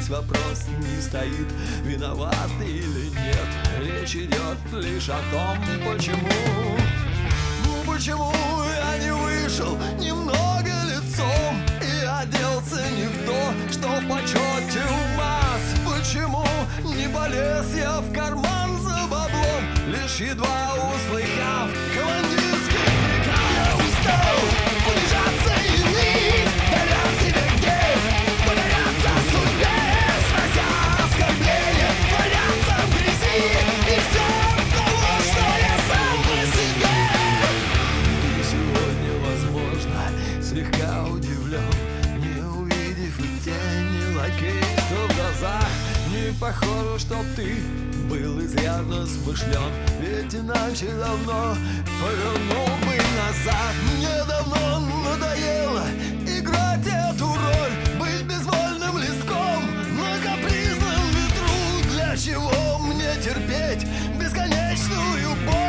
здесь вопрос не стоит, виноват или нет. Речь идет лишь о том, почему я не вышел немного лицом и оделся не в то, что в почете у масс. Почему не полез я в карман за баблом, лишь едва услыхав командирский приказ. Я устал унижаться и ныть, даря себе гнев, покоряться судьбе, снося оскорбления, валяться в грязи и все от того, что я сам по себе. И сегодня, возможно, слегка удивлен, не увидев и тени лакейства в глазах. Не похоже, что ты был изрядно смышлен, ведь иначе давно повернул бы назад. Мне давно надоело играть эту роль, быть безвольным листком на капризном ветру. Для чего мне терпеть бесконечную боль?